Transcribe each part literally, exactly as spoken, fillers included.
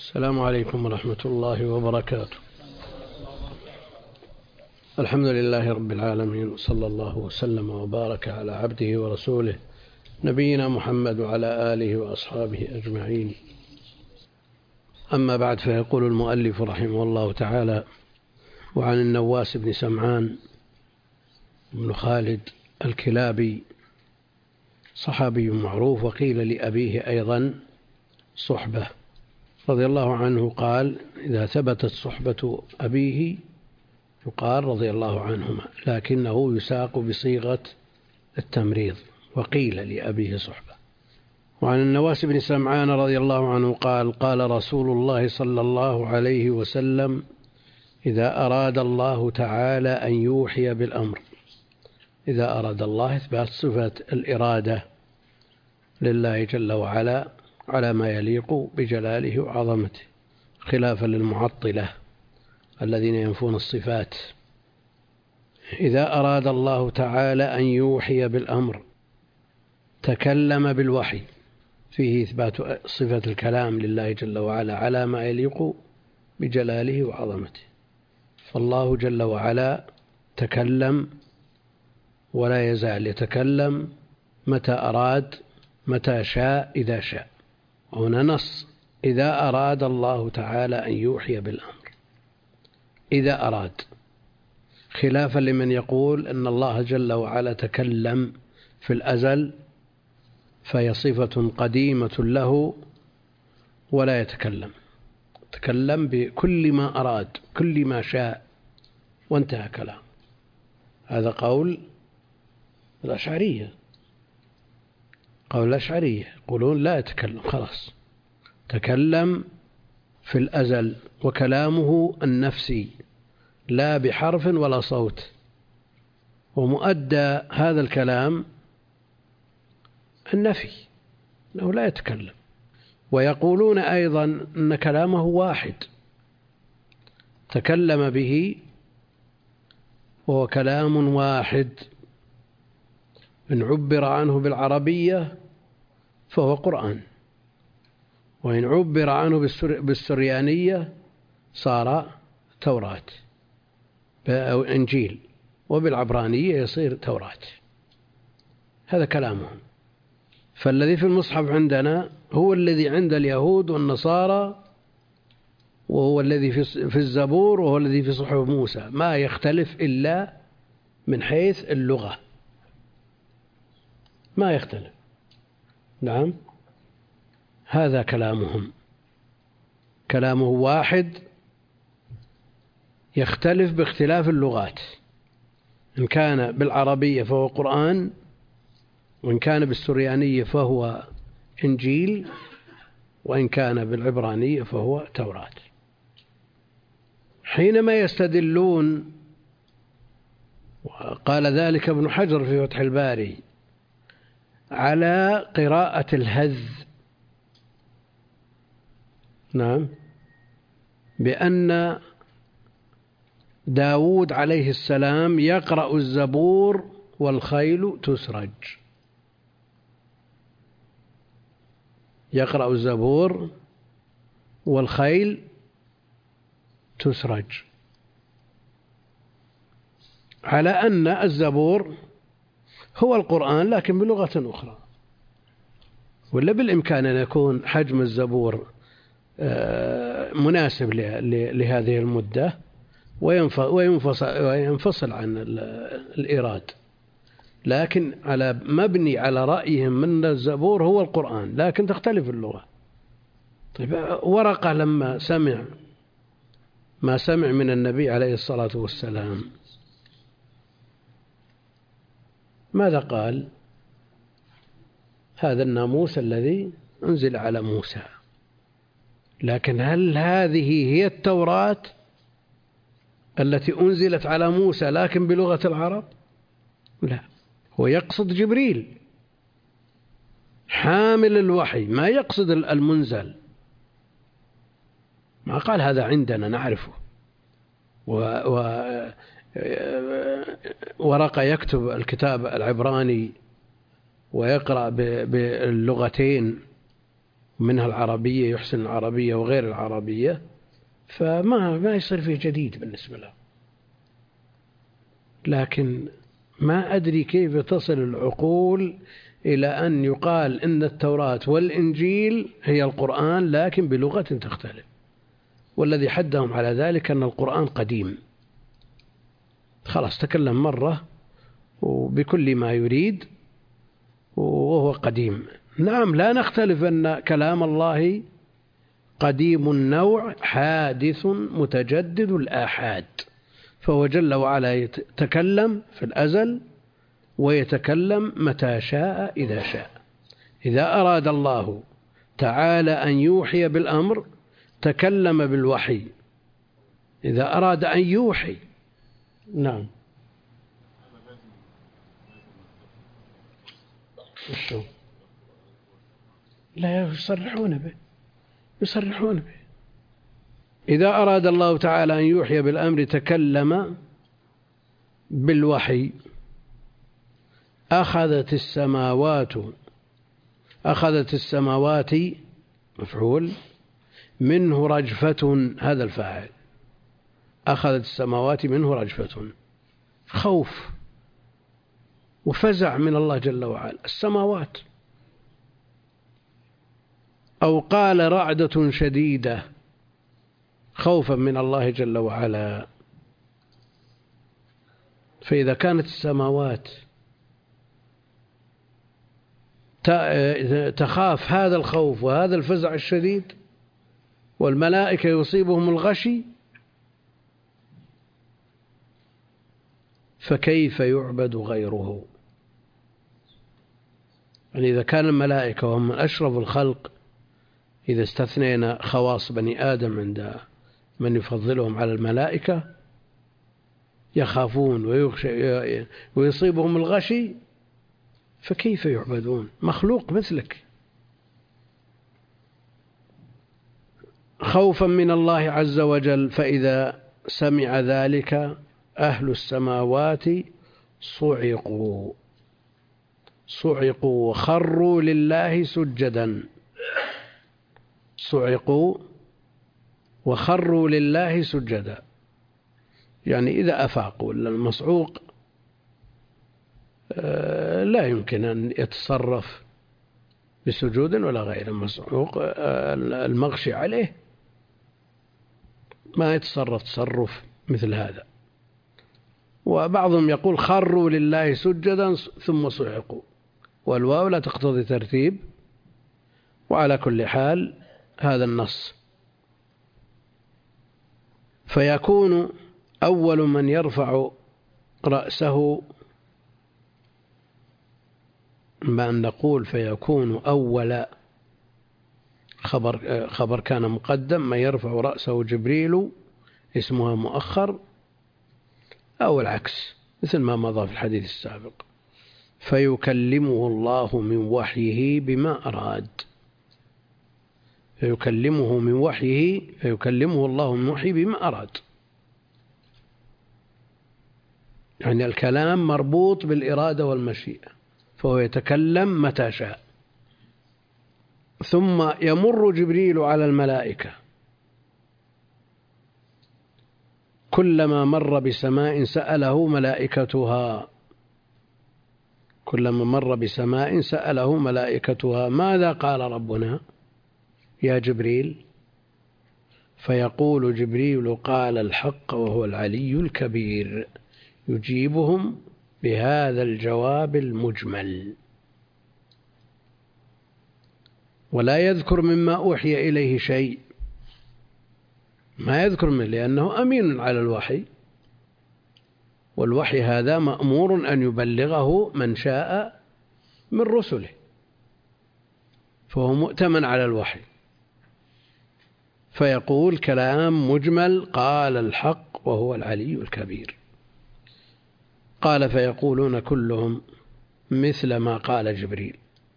السلام عليكم ورحمة الله وبركاته. الحمد لله رب العالمين، صلى الله وسلم وبارك على عبده ورسوله نبينا محمد وعلى آله وأصحابه أجمعين. أما بعد، فيقول المؤلف رحمه الله تعالى: وعن النواس بن سمعان بن خالد الكلابي، صحابي معروف، وقيل لأبيه أيضا صحبة، رضي الله عنه، قال: إذا ثبتت صحبة أبيه يقال رضي الله عنهما، لكنه يساق بصيغة التمريض، وقيل لأبيه صحبة. وعن النواس بن سمعان رضي الله عنه قال: قال رسول الله صلى الله عليه وسلم: إذا أراد الله تعالى أن يوحي بالأمر. إذا أراد الله، إثبات صفة الإرادة لله جل وعلا على ما يليق بجلاله وعظمته، خلافا للمعطلة الذين ينفون الصفات. إذا أراد الله تعالى أن يوحي بالأمر تكلم بالوحي، فيه إثبات صفة الكلام لله جل وعلا على ما يليق بجلاله وعظمته. فالله جل وعلا تكلم ولا يزال يتكلم متى أراد، متى شاء، إذا شاء. هنا نص: إذا أراد الله تعالى أن يوحي بالأمر، إذا أراد، خلافا لمن يقول أن الله جل وعلا تكلم في الأزل فهي صفة قديمة له ولا يتكلم، تكلم بكل ما أراد، كل ما شاء، وانتهى كلام. هذا قول الأشعرية، قول الأشعرية يقولون لا يتكلم، خلاص، تكلم في الأزل، وكلامه النفسي لا بحرف ولا صوت، ومؤدى هذا الكلام النفي، أنه لا يتكلم. ويقولون أيضا أن كلامه واحد، تكلم به وهو كلام واحد، إن عبر عنه بالعربية فهو قرآن، وإن عبر عنه بالسريانية صار توراة أو إنجيل، وبالعبرانية يصير توراة. هذا كلامهم. فالذي في المصحف عندنا هو الذي عند اليهود والنصارى، وهو الذي في الزبور، وهو الذي في صحف موسى، ما يختلف إلا من حيث اللغة، ما يختلف. نعم، هذا كلامهم، كلامه واحد، يختلف باختلاف اللغات، إن كان بالعربية فهو قرآن، وإن كان بالسريانية فهو إنجيل، وإن كان بالعبرانية فهو توراة. حينما يستدلون، وقال ذلك ابن حجر في فتح الباري، على قراءة الهذ، نعم، بأن داود عليه السلام يقرأ الزبور والخيل تسرج، يقرأ الزبور والخيل تسرج، على أن الزبور هو القرآن لكن بلغة أخرى. ولا بالإمكان أن يكون حجم الزبور مناسب لهذه المدة وينفصل عن الإيراد، لكن على مبني على رأيهم من الزبور هو القرآن، لكن تختلف اللغة. طيب، ورقة لما سمع ما سمع من النبي عليه الصلاة والسلام ماذا قال؟ هذا الناموس الذي أنزل على موسى. لكن هل هذه هي التوراة التي أنزلت على موسى لكن بلغة العرب؟ لا، هو يقصد جبريل حامل الوحي، ما يقصد المنزل. ما قال هذا عندنا نعرفه، و... و... ورقة يكتب الكتاب العبراني ويقرأ باللغتين منها العربية يحسن العربية وغير العربية، فما ما يصير فيه جديد بالنسبة له. لكن ما أدري كيف تصل العقول إلى أن يقال إن التوراة والإنجيل هي القرآن لكن بلغة تختلف، والذي حدهم على ذلك أن القرآن قديم، خلاص تكلم مرة وبكل ما يريد وهو قديم. نعم لا نختلف أن كلام الله قديم النوع حادث متجدد الآحاد، فهو جل وعلا يتكلم في الأزل ويتكلم متى شاء إذا شاء. إذا أراد الله تعالى أن يوحي بالأمر تكلم بالوحي، إذا أراد أن يوحي. نعم. لا يصرحون به يصرحون به إذا أراد الله تعالى أن يوحي بالأمر تكلم بالوحي. أخذت السماوات أخذت السماوات مفعول منه رجفة، هذا الفاعل، أخذت السماوات منه رجفة، خوف وفزع من الله جل وعلا السماوات. أو قال رعدة شديدة خوفا من الله جل وعلا. فإذا كانت السماوات تخاف هذا الخوف وهذا الفزع الشديد، والملائكة يصيبهم الغشي، فكيف يعبد غيره؟ يعني إذا كان الملائكة وهم من أشرف الخلق، إذا استثنينا خواص بني آدم عند من يفضلهم على الملائكة، يخافون ويصيبهم الغشي، فكيف يعبدون مخلوق مثلك؟ خوفا من الله عز وجل. فإذا سمع ذلك أهل السماوات صعقوا صعقوا وخروا لله سجدا صعقوا وخروا لله سجدا، يعني إذا أفاقوا. المصعوق لا يمكن أن يتصرف بسجود ولا غير. المصعوق المغشي عليه ما يتصرف تصرف مثل هذا. وبعضهم يقول خروا لله سجدا ثم صعقوا، والواو لا تقتضي ترتيب. وعلى كل حال هذا النص. فيكون أول من يرفع رأسه، ما أن نقول فيكون أول خبر, خبر كان مقدم، ما يرفع رأسه جبريل اسمها مؤخر، أو العكس مثل ما مضى في الحديث السابق. فيكلمه الله من وحيه بما أراد فيكلمه من وحيه فيكلمه الله من وحيه بما أراد. يعني الكلام مربوط بالإرادة والمشيئة، فهو يتكلم متى شاء. ثم يمر جبريل على الملائكة، كلما مر بسماء سأله ملائكتها كلما مر بسماء سأله ملائكتها ماذا قال ربنا يا جبريل؟ فيقول جبريل قال الحق وهو العلي الكبير، يجيبهم بهذا الجواب المجمل، ولا يذكر مما أوحي إليه شيء، ما يذكر منه، لأنه أمين على الوحي، والوحي هذا مأمور أن يبلغه من شاء من رسله، فهو مؤتمن على الوحي. فيقول كلام مجمل قال الحق وهو العلي الكبير. قال فيقولون كلهم مثل ما قال جبريل،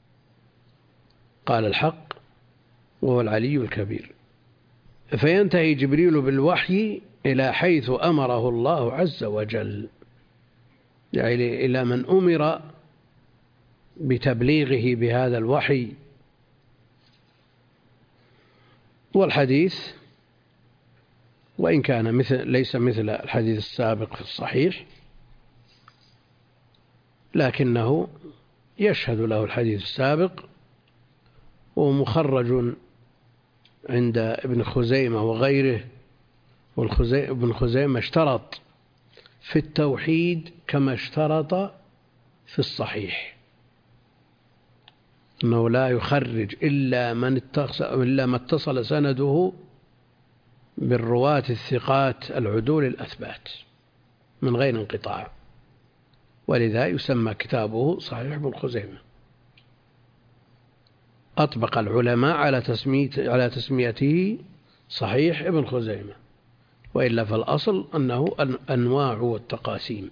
قال الحق وهو العلي الكبير. فينتهي جبريل بالوحي إلى حيث أمره الله عز وجل، يعني إلى من أمر بتبليغه بهذا الوحي، والحديث وإن كان مثل ليس مثل الحديث السابق في الصحيح، لكنه يشهد له الحديث السابق، ومخرج عند ابن خزيمة وغيره. وابن خزيمة اشترط في التوحيد كما اشترط في الصحيح، أنه لا يخرج إلا من اتصل, إلا ما اتصل سنده بالرواة الثقات العدول الأثبات من غير انقطاع، ولذا يسمى كتابه صحيح ابن خزيمة. أطبق العلماء على على تسميته صحيح ابن خزيمة، وإلا فالأصل أنه أنواع والتقاسيم،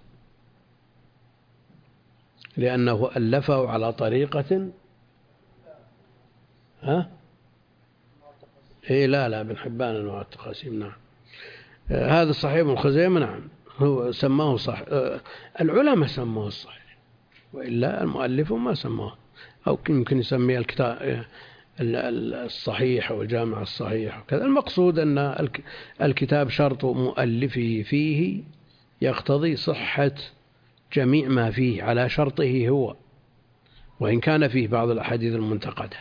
لأنه ألفه على طريقة ها؟ إيه لا لا ابن حبان أنواع التقاسيم، نعم. آه هذا صحيح ابن خزيمة، نعم، هو سماه صح. آه العلماء سموه الصحيح، وإلا المؤلف ما سموه، أو يمكن يسميه الكتاب الصحيح أو الجامع الصحيح وكذا. المقصود أن الكتاب شرط مؤلفه فيه يقتضي صحة جميع ما فيه على شرطه هو، وإن كان فيه بعض الأحاديث المنتقدة.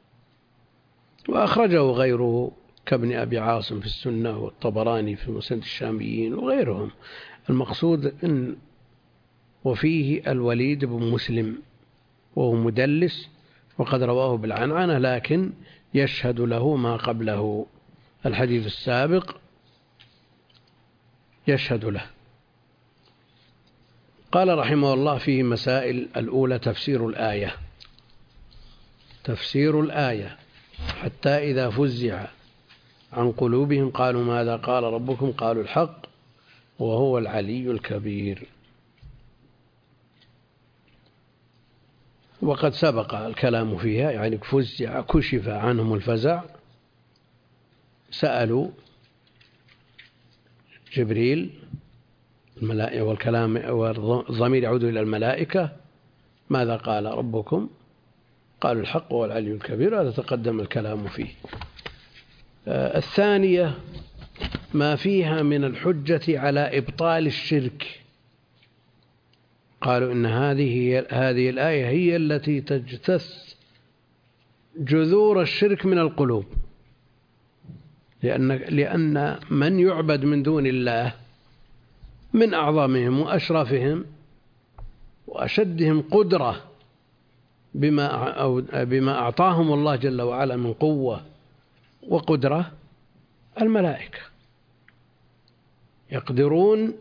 وأخرجه غيره كابن أبي عاصم في السنة، والطبراني في مسند الشاميين وغيرهم. المقصود أن وفيه الوليد بن مسلم وهو مدلس، وقد رواه بالعنعنة، لكن يشهد له ما قبله. الحديث السابق يشهد له. قال رحمه الله فيه مسائل. الأولى تفسير الآية. تفسير الآية: حتى إذا فزع عن قلوبهم قالوا ماذا قال ربكم قالوا الحق وهو العلي الكبير. وقد سبق الكلام فيها، يعني فزع كشف عنهم الفزع، سألوا جبريل الملائكة، والكلام والضمير يعود إلى الملائكة: ماذا قال ربكم؟ قالوا الحق وهو العلي الكبير. هذا تقدم الكلام فيه. الثانية ما فيها من الحجة على إبطال الشرك. قالوا إن هذه هذه الآية هي التي تجتث جذور الشرك من القلوب، لأن لأن من يعبد من دون الله من أعظمهم وأشرفهم وأشدهم قدرة بما أو بما أعطاهم الله جل وعلا من قوة وقدرة، الملائكة يقدرون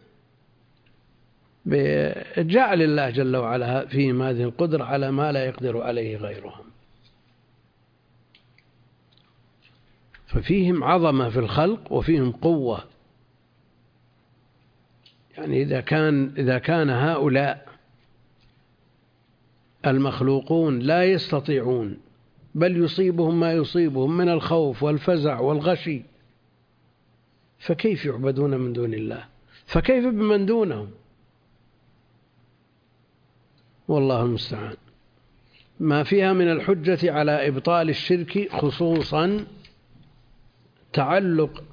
بجعل الله جل وعلا فيهم هذه القدرة على ما لا يقدر عليه غيرهم، ففيهم عظمة في الخلق وفيهم قوة. يعني إذا كان إذا كان هؤلاء المخلوقون لا يستطيعون، بل يصيبهم ما يصيبهم من الخوف والفزع والغشي، فكيف يعبدون من دون الله؟ فكيف بمن دونهم؟ والله المستعان. ما فيها من الحجة على إبطال الشرك، خصوصا تعلق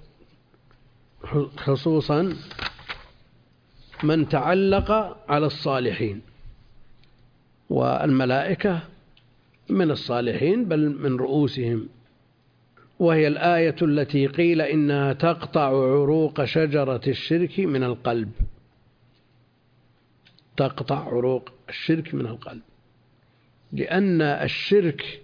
خصوصا من تعلق على الصالحين، والملائكة من الصالحين بل من رؤوسهم. وهي الآية التي قيل إنها تقطع عروق شجرة الشرك من القلب. تقطع عروق الشرك من القلب، لأن الشرك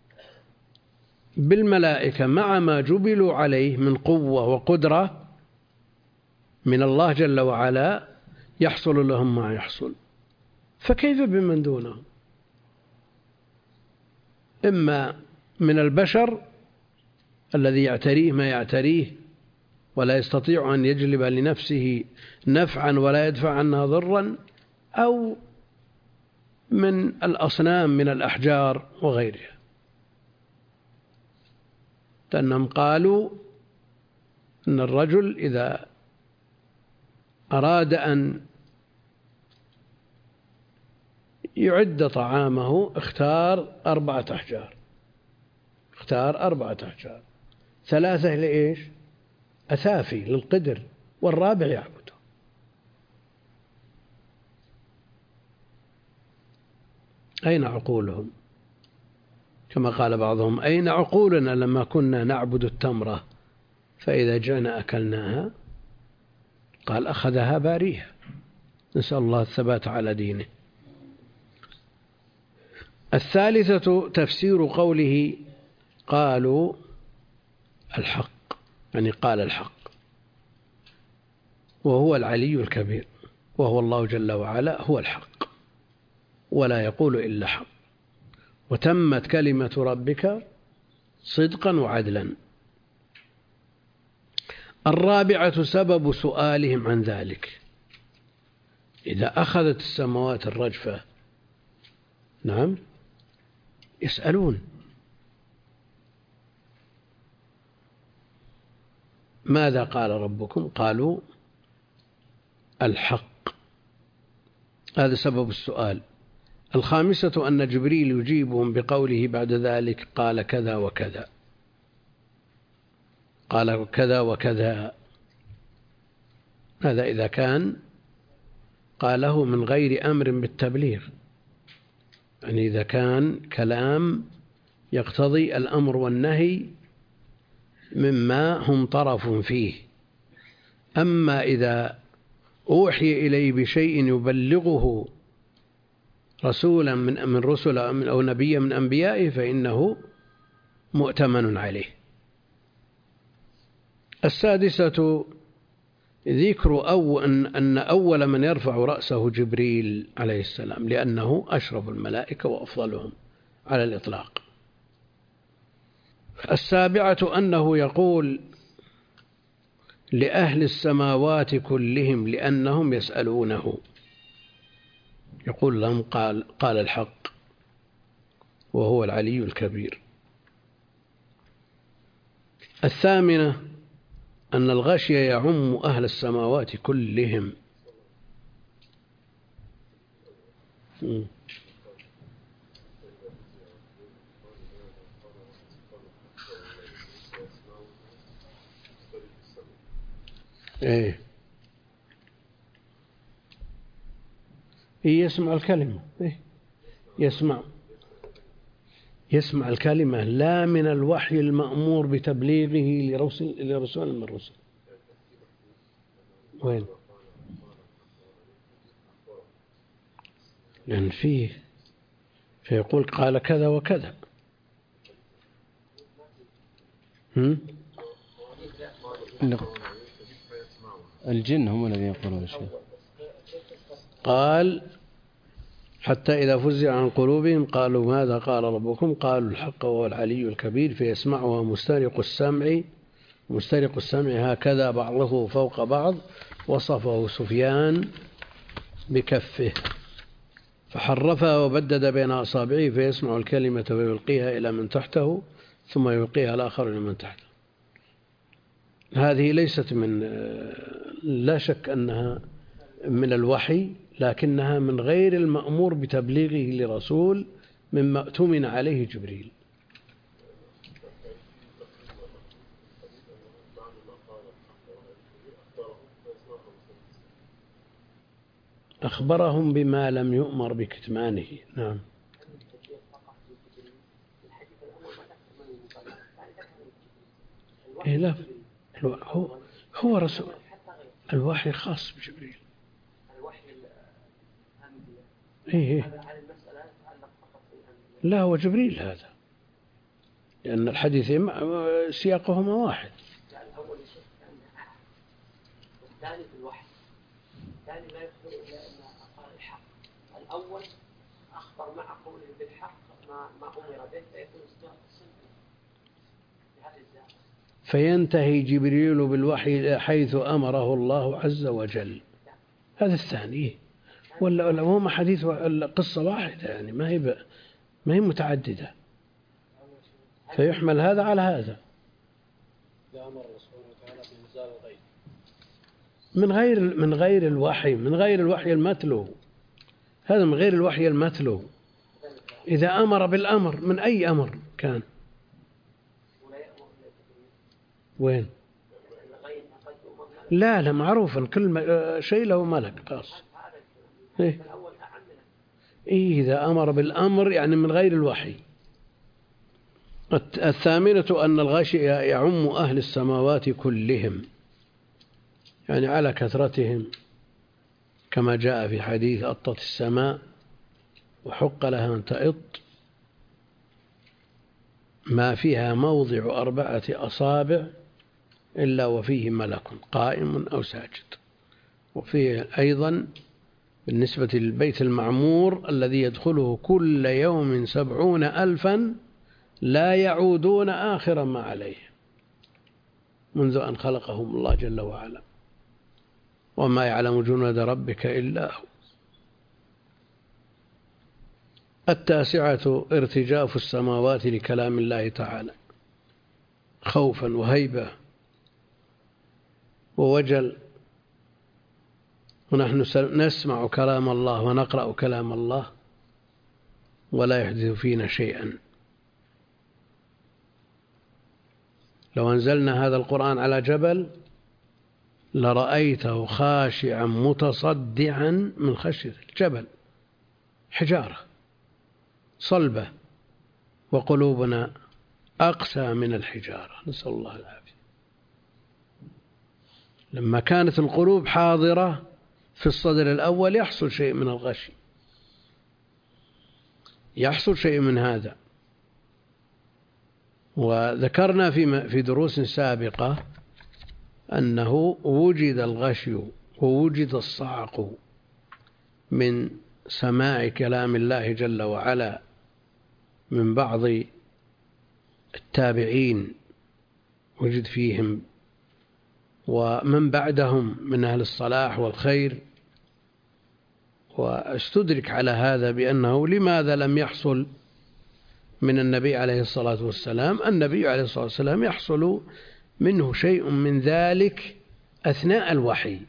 بالملائكة مع ما جبلوا عليه من قوة وقدرة من الله جل وعلا يحصل لهم ما يحصل، فكيف بمن دونهم؟ إما من البشر الذي يعتريه ما يعتريه ولا يستطيع أن يجلب لنفسه نفعا ولا يدفع عنها ضرا، أو من الأصنام من الأحجار وغيرها. لأنهم قالوا أن الرجل إذا أراد أن يعد طعامه اختار أربعة أحجار اختار أربعة أحجار ثلاثة لإيش؟ أثافي للقدر، والرابع يعبده. أين عقولهم؟ كما قال بعضهم: أين عقولنا لما كنا نعبد التمرة فإذا جئنا أكلناها؟ قال: أخذها باريها. نسأل الله الثبات على دينه. الثالثة تفسير قوله قالوا الحق، يعني قال الحق، وهو العلي الكبير، وهو الله جل وعلا هو الحق ولا يقول إلا حق، وتمت كلمة ربك صدقا وعدلا. الرابعة سبب سؤالهم عن ذلك: إذا أخذت السماوات الرجفة، نعم، يسألون ماذا قال ربكم؟ قالوا الحق. هذا سبب السؤال. الخامسة أن جبريل يجيبهم بقوله بعد ذلك قال كذا وكذا، قال كذا وكذا. هذا إذا كان قاله من غير أمر بالتبليغ، يعني إذا كان كلام يقتضي الأمر والنهي مما هم طرف فيه. أما إذا أوحي إليه بشيء يبلغه رسولا من من رسل أو نبيا من أنبيائه فإنه مؤتمن عليه. السادسة ذكر أو أن, أن أول من يرفع رأسه جبريل عليه السلام، لأنه أشرف الملائكة وأفضلهم على الإطلاق. السابعة أنه يقول لأهل السماوات كلهم لأنهم يسألونه، يقول لهم قال, قال الحق وهو العلي الكبير. الثامنة أن الغشي يعم أهل السماوات كلهم. م. إيه يسمع الكلمة، إيه يسمع يسمع الكلمة لا من الوحي المأمور بتبليغه لرسول لرسول من الرسل. وين؟ لأن فيه فيقول قال كذا وكذا. هم؟ الجن هم الذين يقولون شيء. قال حتى إذا فزع عن قلوبهم قالوا ماذا قال ربكم؟ قالوا الحق وهو العلي الكبير. فيسمعها مسترق السمع مسترق السمع هكذا بعضه فوق بعض، وصفه سفيان بكفه فحرفها وبدد بين أصابعه فيسمع الكلمة ويلقيها إلى من تحته ثم يلقيها الآخر إلى من تحته. هذه ليست من، لا شك أنها من الوحي، لكنها من غير المأمور بتبليغه لرسول مما اؤتمن عليه جبريل. أخبرهم بما لم يؤمر بكتمانه. نعم. إيه لا هو هو رسول، الوحي خاص بجبريل. إيه لا هو جبريل هذا، لأن الحديث سياقهما واحد. الثاني في الوحي، الثاني لا يخبر إلا أن قال الحق. الأول أخبر مع قوله بالحق ما ما أمر به فيكون صدق بهذه الذات. فينتهي جبريل بالوحي حيث أمره الله عز وجل. هذا الثاني. ولا هم حديث القصة واحدة، يعني ما هي ما هي متعددة، فيحمل هذا على هذا. من غير من غير الوحي من غير الوحي المتلو، هذا من غير الوحي المتلو. إذا أمر بالأمر من أي أمر كان، وين؟ لا لا معروف كل شيء له ملك خاص. إيه؟ إيه إذا أمر بالأمر يعني من غير الوحي. الثامنة أن الغش يعم أهل السماوات كلهم، يعني على كثرتهم، كما جاء في حديث أطت السماء وحق لها أن تئط ما فيها موضع أربعة أصابع إلا وفيه ملك قائم أو ساجد. وفيه أيضا بالنسبة للبيت المعمور الذي يدخله كل يوم سبعون ألفا لا يعودون آخر ما عليه منذ أن خلقهم الله جل وعلا، وما يعلم جنود ربك إلا هو. التاسعة ارتجاف السماوات لكلام الله تعالى خوفا وهيبة ووجل، ونحن نسمع كلام الله ونقرأ كلام الله ولا يحدث فينا شيئا. لو أنزلنا هذا القرآن على جبل لرأيته خاشعا متصدعا من خشية الجبل، حجارة صلبة، وقلوبنا أقسى من الحجارة، نسأل الله العافية. لما كانت القلوب حاضرة في الصدر الأول يحصل شيء من الغش، يحصل شيء من هذا. وذكرنا في في دروس سابقة أنه وجد الغش ووجد الصعق من سماع كلام الله جل وعلا من بعض التابعين، وجد فيهم ومن بعدهم من أهل الصلاح والخير. واستدرك على هذا بأنه لماذا لم يحصل من النبي عليه الصلاة والسلام؟ النبي عليه الصلاة والسلام يحصل منه شيء من ذلك أثناء الوحي،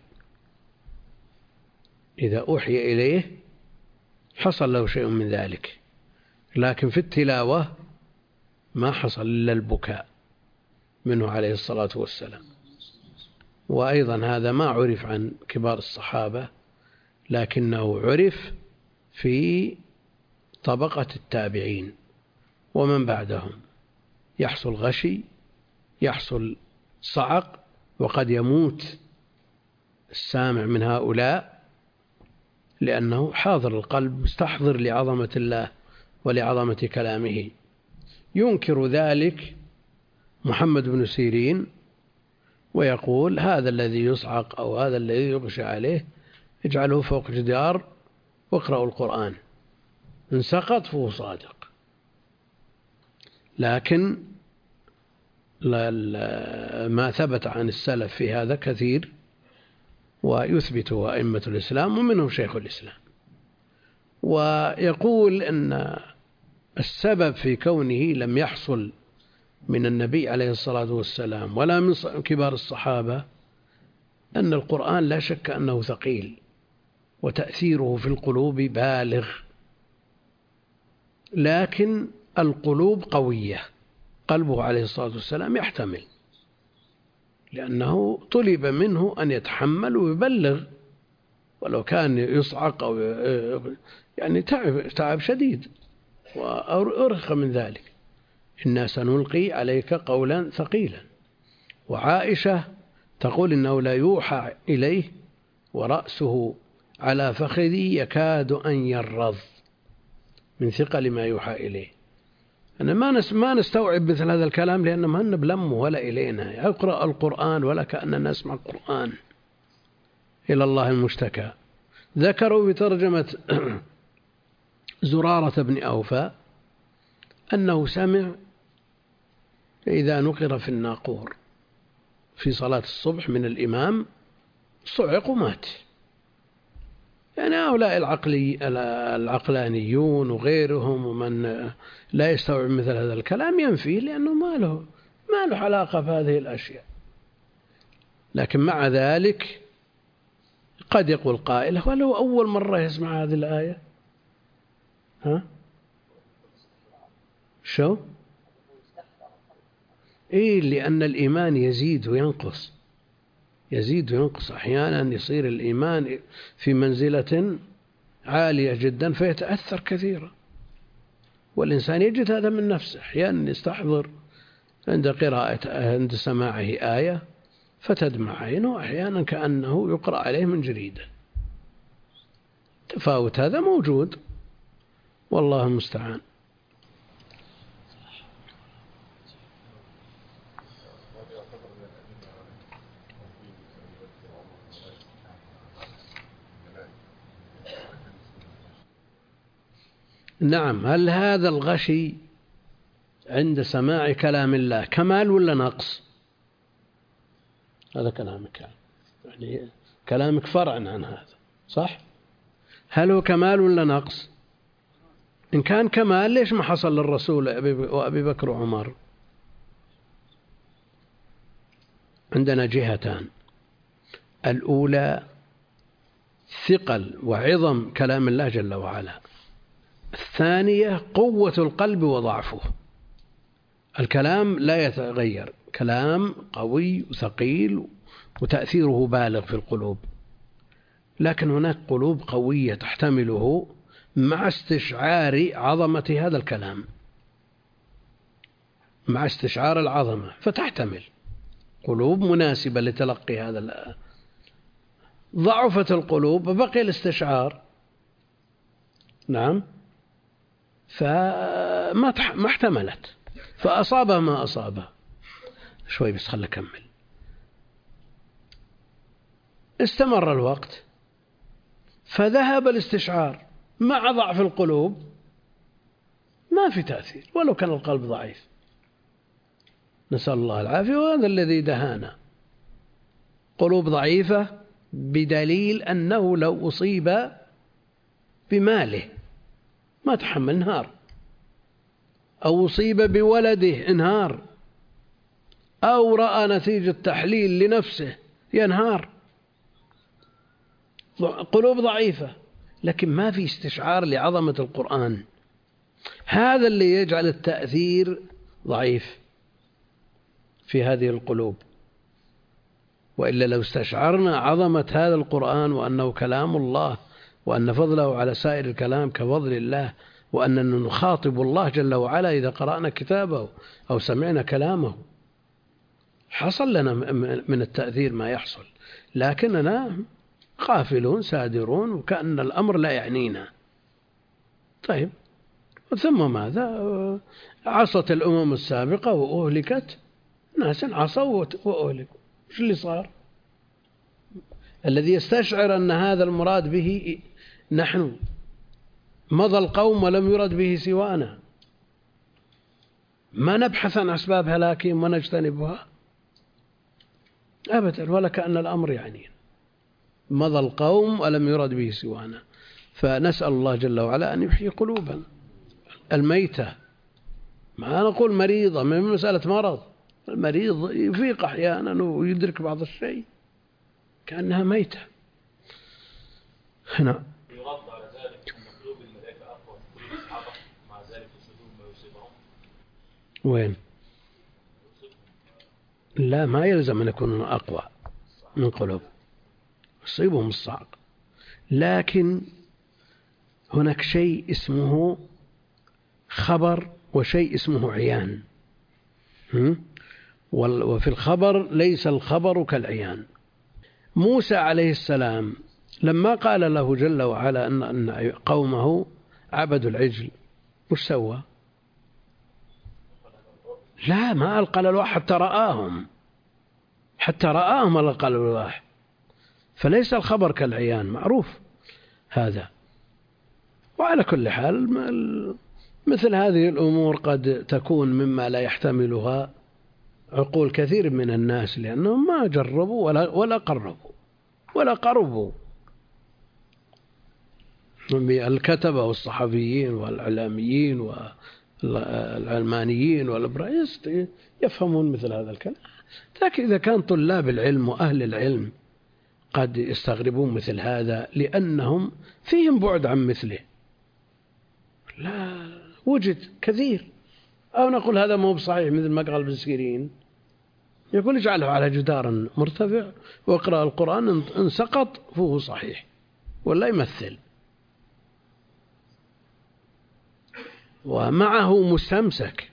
إذا أوحي إليه حصل له شيء من ذلك، لكن في التلاوة ما حصل إلا البكاء منه عليه الصلاة والسلام. وأيضا هذا ما عرف عن كبار الصحابة، لكنه عرف في طبقة التابعين ومن بعدهم، يحصل غشي، يحصل صعق، وقد يموت السامع من هؤلاء لأنه حاضر القلب مستحضر لعظمة الله ولعظمة كلامه. ينكر ذلك محمد بن سيرين ويقول هذا الذي يصعق أو هذا الذي يغشى عليه اجعله فوق جدار واقرأوا القرآن، إن سقط فهو صادق. لكن ما ثبت عن السلف في هذا كثير، ويثبته أئمة الإسلام ومنهم شيخ الإسلام. ويقول أن السبب في كونه لم يحصل من النبي عليه الصلاة والسلام ولا من كبار الصحابة أن القرآن لا شك أنه ثقيل وتأثيره في القلوب بالغ، لكن القلوب قوية، قلبه عليه الصلاة والسلام يحتمل، لأنه طلب منه أن يتحمل ويبلغ، ولو كان يصعق أو يعني تعب تعب شديد وأرخى من ذلك. إنا سنلقي عليك قولا ثقيلا. وعائشة تقول إنه لا يوحى إليه ورأسه على فخذي يكاد أن يرض من ثقل ما يوحى إليه. أنا ما ما نستوعب مثل هذا الكلام لأنه ما هن بلمه ولا إلينا، يقرأ القرآن ولا كأننا نسمع القرآن، إلى الله المشتكى. ذكروا بترجمة زرارة بن أوفى أنه سمع إذا نقر في الناقور في صلاة الصبح من الإمام صعق ومات. يعني هؤلاء العقلي العقلانيون وغيرهم ومن لا يستوعب مثل هذا الكلام ينفيه، لأنه ما له ما له علاقة بهذه الأشياء. لكن مع ذلك قد يقول قائل ولو أول مرة يسمع هذه الآية، ها شو إيه، لأن الإيمان يزيد وينقص، يزيد وينقص. أحيانا يصير الإيمان في منزلة عالية جدا فيتأثر كثيرا، والإنسان يجد هذا من نفسه. أحيانا يستحضر عند قراءة عند سماعه آية فتدمع عينه، أحيانا كأنه يقرأ عليه من جريدة. تفاوت هذا موجود، والله المستعان. نعم. هل هذا الغشي عند سماع كلام الله كمال ولا نقص؟ هذا كلامك، يعني كلامك فرع عن هذا، صح؟ هل هو كمال ولا نقص؟ إن كان كمال ليش ما حصل للرسول وأبي بكر وعمر؟ عندنا جهتان: الأولى ثقل وعظم كلام الله جل وعلا، الثانية قوة القلب وضعفه. الكلام لا يتغير، كلام قوي وثقيل وتأثيره بالغ في القلوب، لكن هناك قلوب قوية تحتمله مع استشعار عظمة هذا الكلام، مع استشعار العظمة فتحتمل، قلوب مناسبة لتلقي هذا. ضعفت القلوب بقي الاستشعار، نعم، فما ما احتملت، فأصابه ما أصابه. شوي بس خلنا أكمل. استمر الوقت فذهب الاستشعار، مع ضعف القلوب ما في تأثير ولو كان القلب ضعيف. نسأل الله العافية. وهذا الذي دهانا، قلوب ضعيفة بدليل أنه لو أصيب بماله ما تحمل، انهار، أو أصيب بولده انهار، أو رأى نتيجة تحليل لنفسه ينهار. قلوب ضعيفة، لكن ما في استشعار لعظمة القرآن، هذا اللي يجعل التأثير ضعيف في هذه القلوب. وإلا لو استشعرنا عظمة هذا القرآن وأنه كلام الله، وأن فضله على سائر الكلام كفضل الله، وأننا نخاطب الله جل وعلا إذا قرأنا كتابه أو سمعنا كلامه، حصل لنا من التأثير ما يحصل، لكننا غافلون سادرون وكأن الأمر لا يعنينا. طيب، ثم ماذا؟ عصت الأمم السابقة وأهلكت، ناس عصوا وأهلكوا. إيش اللي صار؟ الذي يستشعر أن هذا المراد به نحن، مضى القوم ولم يرد به سوانا، ما نبحث عن أسباب هلاكهم ونجتنبها أبدا، ولا كأن الأمر يعني مضى القوم ولم يرد به سوانا. فنسأل الله جل وعلا أن يحيي قلوبا الميتة، ما نقول مريضة، من مسألة مرض، المريض يفيق أحيانا ويدرك بعض الشيء كأنها ميتة. هنا يرد على ذلك أن قلوب الملائكة أقوى من قلوب الصحابة، مع ذلك يصيبهم ما يصيبهم. وين؟ لا، ما يلزم أن يكونوا أقوى من قلوب، يصيبهم الصعق، لكن هناك شيء اسمه خبر وشيء اسمه عيان. وفي الخبر ليس الخبر كالعيان. موسى عليه السلام لما قال له جل وعلا أن قومه عبدوا العجل، وش سوى؟ لا، ما ألقى الألواح حتى رآهم، حتى رآهم ألقى الألواح. فليس الخبر كالعيان، معروف هذا. وعلى كل حال مثل هذه الأمور قد تكون مما لا يحتملها عقول كثير من الناس، لأنهم ما جربوا ولا ولا قربوا ولا قربوا. الكتبة والصحفيين والإعلاميين والعلمانيين والإبراهيست يفهمون مثل هذا الكلام، لكن إذا كان طلاب العلم وأهل العلم قد يستغربون مثل هذا لأنهم فيهم بعد عن مثله. لا، وجد كثير. أو نقول هذا مو بصحيح مثل ما قال ابن سيرين، يقول اجعله على جدار مرتفع واقرأ القرآن، إن سقط فهو صحيح ولا يمثل. ومعه مستمسك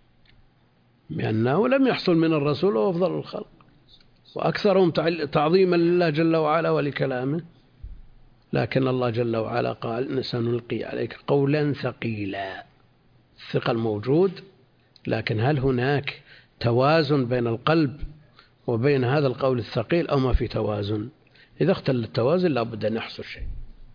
بأنه لم يحصل من الرسول وأفضل الخلق وأكثرهم تعظيما لله جل وعلا ولكلامه، لكن الله جل وعلا قال سنلقي عليك قولا ثقيلا. الثقل موجود، لكن هل هناك توازن بين القلب وبين هذا القول الثقيل أو ما في توازن؟ إذا اختل التوازن لابد أن يحصل شيء.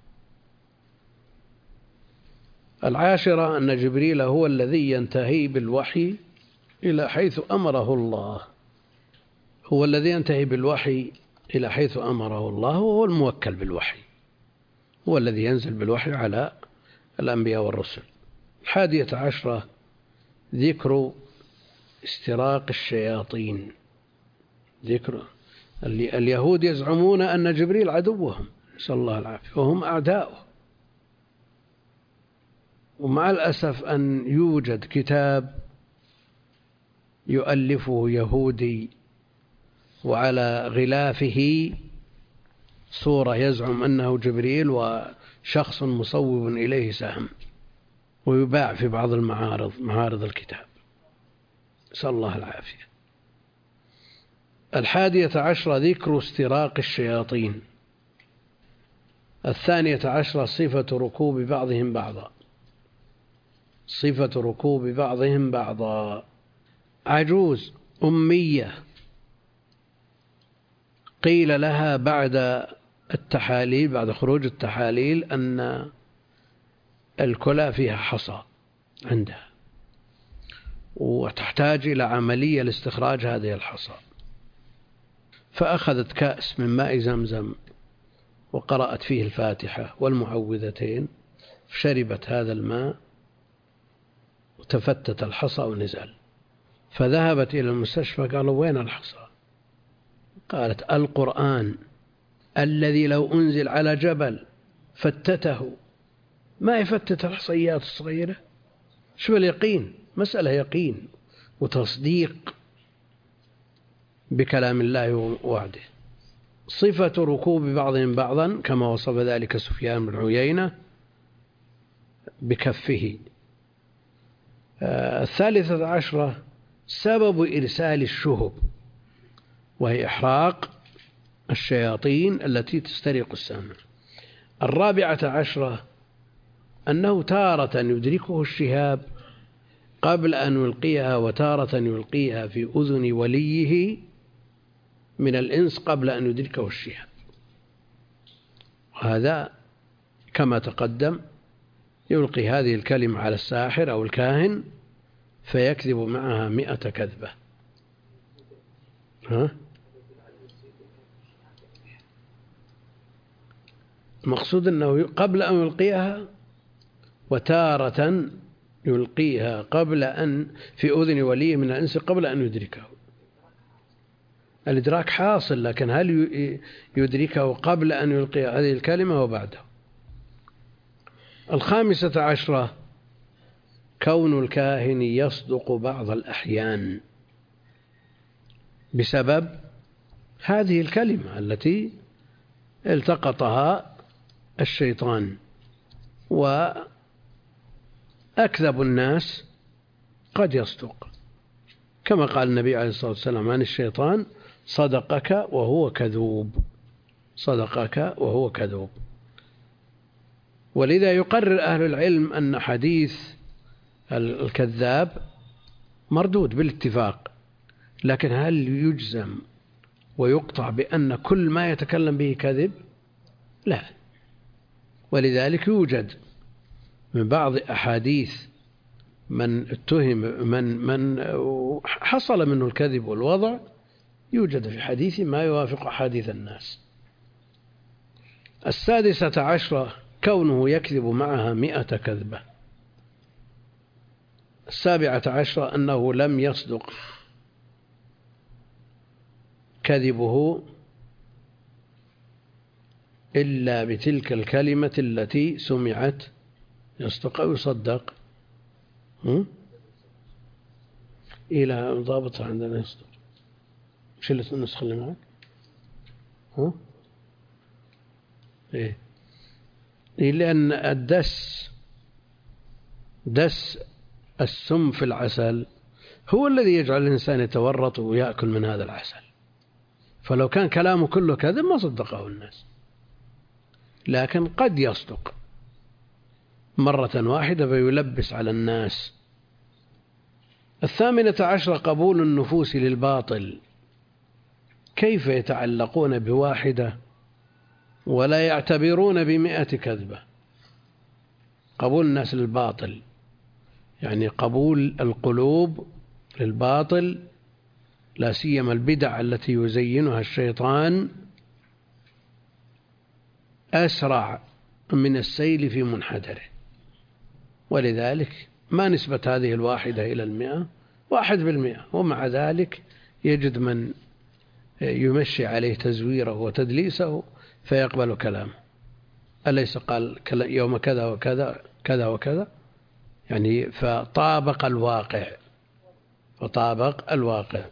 العاشرة أن جبريل هو الذي ينتهي بالوحي إلى حيث أمره الله، هو الذي ينتهي بالوحي إلى حيث أمره الله، وهو الموكل بالوحي، هو الذي ينزل بالوحي على الأنبياء والرسل. الحادية عشرة ذكر استراق الشياطين. ذكر اليهود يزعمون أن جبريل عدوهم، نسأل الله العافية، وهم أعداؤه. ومع الأسف أن يوجد كتاب يؤلفه يهودي وعلى غلافه صورة يزعم أنه جبريل وشخص مصوب إليه سهم، ويباع في بعض المعارض، معارض الكتاب، نسأل الله العافية. الحادية عشرة ذكر استراق الشياطين. الثانية عشرة صفة ركوب بعضهم بعضا، صفة ركوب بعضهم بعضا. عجوز أمية قيل لها بعد التحاليل، بعد خروج التحاليل، أن الكلى فيها حصى عندها وتحتاج إلى عملية لاستخراج هذه الحصى، فأخذت كأس من ماء زمزم وقرأت فيه الفاتحة والمعوذتين، شربت هذا الماء وتفتت الحصى ونزل. فذهبت إلى المستشفى، قالوا وين الحصى؟ قالت القرآن الذي لو أنزل على جبل فتته ما يفتت الحصيات الصغيرة. شو اليقين؟ مسألة يقين وتصديق بكلام الله ووعده. صفة ركوب بعضهم بعضا كما وصف ذلك سفيان بن عيينة بكفه. آه الثالثة عشرة سبب إرسال الشهب، وهي إحراق الشياطين التي تسترق السمع. الرابعة عشرة أنه تارة يدركه الشهاب قبل أن يلقيها، وتارة يلقيها في أذن وليه من الإنس قبل أن يدركه الشهاب. هذا كما تقدم، يلقي هذه الكلمة على الساحر أو الكاهن فيكذب معها مئة كذبة. ها؟ المقصود أنه قبل أن يلقيها، وتارة يلقيها قبل أن في أذن وليه من الإنس قبل أن يدركه. الإدراك حاصل، لكن هل يدركه قبل أن يلقي هذه الكلمة وبعده؟ الخامسة عشرة كون الكاهن يصدق بعض الأحيان بسبب هذه الكلمة التي التقطها الشيطان. وأكذب الناس قد يصدق، كما قال النبي عليه الصلاة والسلام عن الشيطان صدقك وهو كذوب، صدقك وهو كذوب. ولذا يقرر أهل العلم أن حديث الكذاب مردود بالاتفاق، لكن هل يجزم ويقطع بأن كل ما يتكلم به كذب؟ لا. ولذلك يوجد من بعض أحاديث من اتهم من من حصل منه الكذب والوضع، يوجد في حديث ما يوافق حديث الناس. السادسة عشرة كونه يكذب معها مئة كذبة. السابعة عشرة أنه لم يصدق كذبه إلا بتلك الكلمة التي سمعت. يصدق أو يصدق؟ إلى ضابط عندنا يصدق. وش النسخة اللي معك؟ ها؟ إيه؟ إيه لأن الدس دس السم في العسل هو الذي يجعل الإنسان يتورط ويأكل من هذا العسل، فلو كان كلامه كله كذب ما صدقه الناس، لكن قد يصدق مرة واحدة فيلبس على الناس. الثامنة عشرة قبول النفوس للباطل. كيف يتعلقون بواحدة ولا يعتبرون بمئة كذبة؟ قبول الناس للباطل يعني قبول القلوب للباطل، لا سيما البدع التي يزينها الشيطان، أسرع من السيل في منحدره. ولذلك ما نسبة هذه الواحدة إلى المئة؟ واحد بالمئة، ومع ذلك يجد من يمشي عليه تزويره وتدليسه فيقبل كلامه. أليس قال يوم كذا وكذا كذا وكذا؟ يعني فطابق الواقع فطابق الواقع.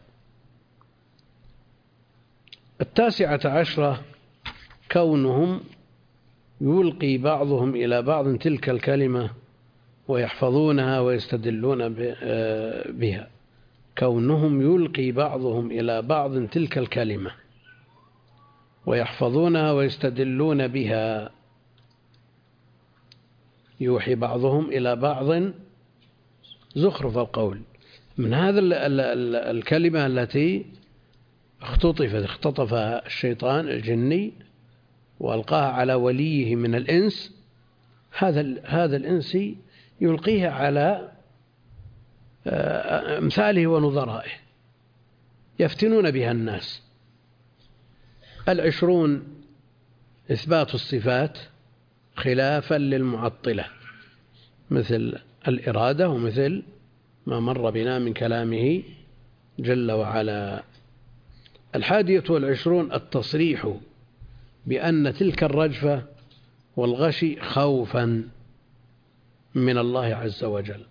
التاسعة عشرة كونهم يلقي بعضهم إلى بعض تلك الكلمة ويحفظونها ويستدلون بها. كونهم يلقي بعضهم إلى بعض تلك الكلمة ويحفظونها ويستدلون بها. يوحي بعضهم إلى بعض زخرف القول، من هذا الكلمة التي اختطفت اختطفها الشيطان الجني وألقاها على وليه من الإنس. هذا هذا الإنسي يلقيها على أمثاله ونظرائه يفتنون بها الناس. العشرون إثبات الصفات خلافا للمعطلة، مثل الإرادة ومثل ما مر بنا من كلامه جل وعلا. الحادية والعشرون التصريح بأن تلك الرجفة والغشي خوفا من الله عز وجل.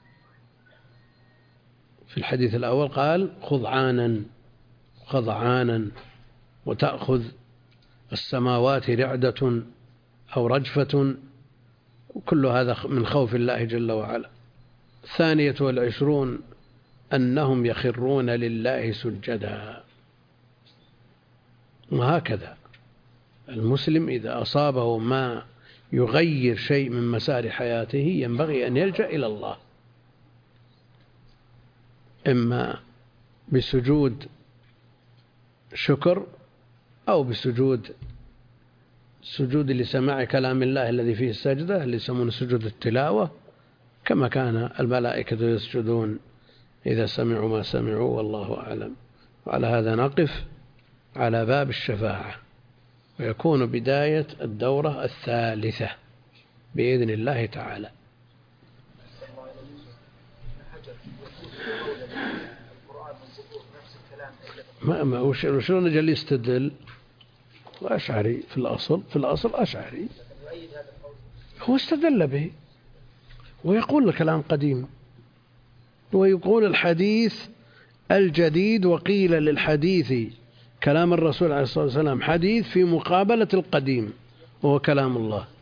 في الحديث الأول قال خضعانا خضعانا، وتأخذ السماوات رعدة أو رجفة، وكل هذا من خوف الله جل وعلا. الثانية والعشرون أنهم يخرون لله سجدا. وهكذا المسلم إذا أصابه ما يغير شيء من مسار حياته ينبغي أن يلجأ إلى الله، إما بسجود شكر أو بسجود سجود لسماع كلام الله الذي فيه السجدة اللي يسمونه سجود التلاوة، كما كان الملائكة يسجدون إذا سمعوا ما سمعوا، والله أعلم. وعلى هذا نقف على باب الشفاعة، ويكون بداية الدورة الثالثة بإذن الله تعالى. ما ما وشلون نجي يستدل؟ أشعري في الأصل في الأصل أشعري، هو استدل به ويقول الكلام قديم، ويقول الحديث الجديد، وقيل للحديث كلام الرسول عليه الصلاة والسلام حديث في مقابلة القديم وهو كلام الله.